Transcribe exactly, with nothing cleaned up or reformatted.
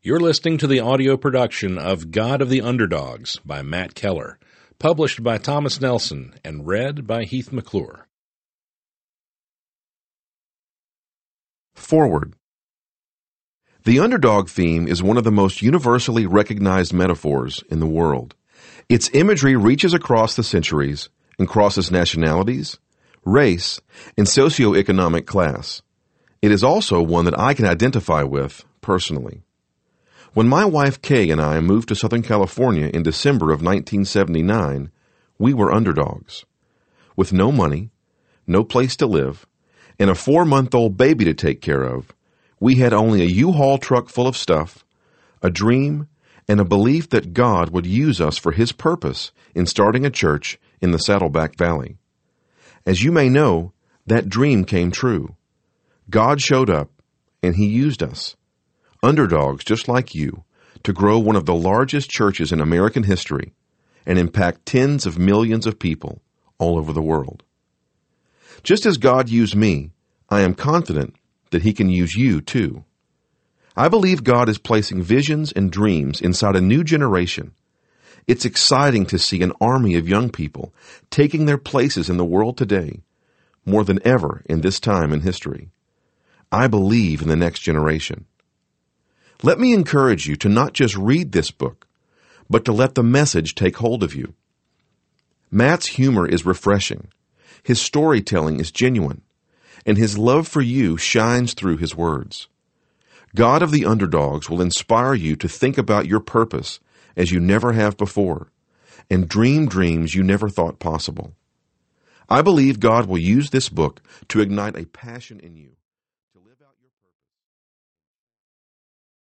You're listening to the audio production of God of the Underdogs by Matt Keller, published by Thomas Nelson and read by Heath McClure. Forward. The underdog theme is one of the most universally recognized metaphors in the world. Its imagery reaches across the centuries and crosses nationalities, race, and socioeconomic class. It is also one that I can identify with personally. When my wife Kay and I moved to Southern California in December of nineteen seventy-nine, we were underdogs. With no money, no place to live, and a four-month-old baby to take care of, we had only a U-Haul truck full of stuff, a dream, and a belief that God would use us for His purpose in starting a church in the Saddleback Valley. As you may know, that dream came true. God showed up, and He used us, underdogs just like you, to grow one of the largest churches in American history and impact tens of millions of people all over the world. Just as God used me, I am confident that He can use you too. I believe God is placing visions and dreams inside a new generation. It's exciting to see an army of young people taking their places in the world today, more than ever in this time in history. I believe in the next generation. Let me encourage you to not just read this book, but to let the message take hold of you. Matt's humor is refreshing, his storytelling is genuine, and his love for you shines through his words. God of the Underdogs will inspire you to think about your purpose as you never have before, and dream dreams you never thought possible. I believe God will use this book to ignite a passion in you.